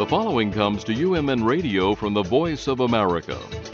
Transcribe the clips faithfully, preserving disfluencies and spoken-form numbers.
following comes to U M N Radio from the Voice of America.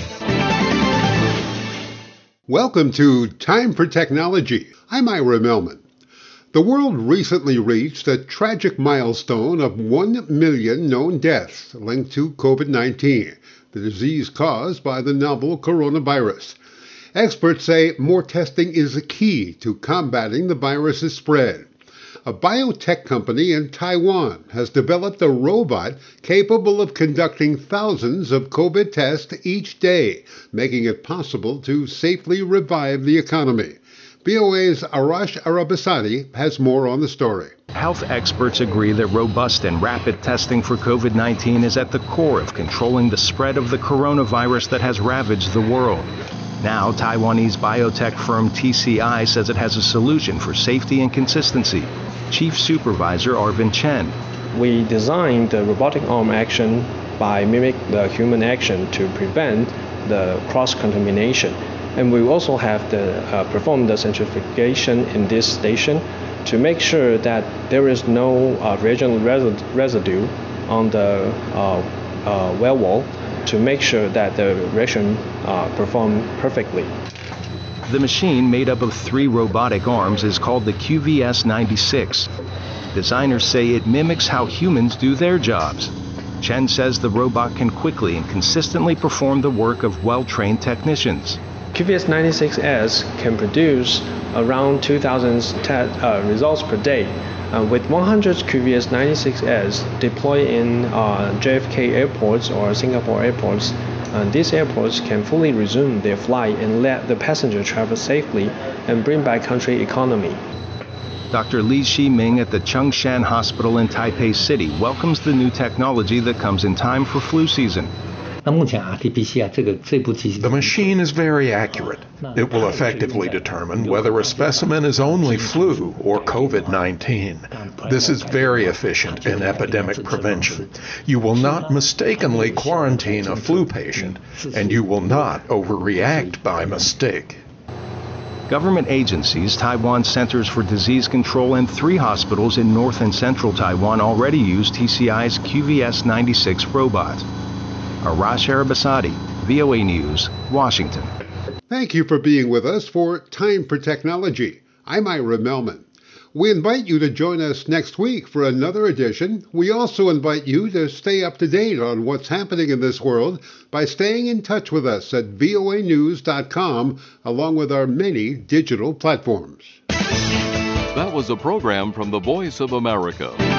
Welcome to Time for Technology. I'm Ira Melman. The world recently reached a tragic milestone of one million known deaths linked to COVID nineteen, the disease caused by the novel coronavirus. Experts say more testing is a key to combating the virus's spread. A biotech company in Taiwan has developed a robot capable of conducting thousands of COVID tests each day, making it possible to safely revive the economy. V O A's Arash Arabasadi has more on the story. Health experts agree that robust and rapid testing for COVID nineteen is at the core of controlling the spread of the coronavirus that has ravaged the world. Now, Taiwanese biotech firm T C I says it has a solution for safety and consistency. Chief Supervisor Arvin Chen. We designed the robotic arm action by mimicking the human action to prevent the cross-contamination. And we also have the, uh, performed the centrifugation in this station to make sure that there is no uh, reagent res- residue on the uh, uh, well wall to make sure that the reaction uh, perform perfectly. The machine, made up of three robotic arms, is called the Q V S ninety-six. Designers say it mimics how humans do their jobs. Chen says the robot can quickly and consistently perform the work of well-trained technicians. Q V S ninety-six S can produce around two thousand te- uh, results per day. Uh, with one hundred Q V S ninety-six S deployed in uh, J F K airports or Singapore airports, uh, these airports can fully resume their flight and let the passenger travel safely and bring back country economy. Doctor Li Shiming at the Chongshan Hospital in Taipei City welcomes the new technology that comes in time for flu season. The machine is very accurate. It will effectively determine whether a specimen is only flu or COVID nineteen. This is very efficient in epidemic prevention. You will not mistakenly quarantine a flu patient, and you will not overreact by mistake. Government agencies, Taiwan Centers for Disease Control, and three hospitals in north and central Taiwan already use T C I's Q V S ninety-six robot. Arash Arabasadi, V O A News, Washington. Thank you for being with us for Time for Technology. I'm Ira Melman. We invite you to join us next week for another edition. We also invite you to stay up to date on what's happening in this world by staying in touch with us at V O A news dot com, along with our many digital platforms. That was a program from the Voice of America.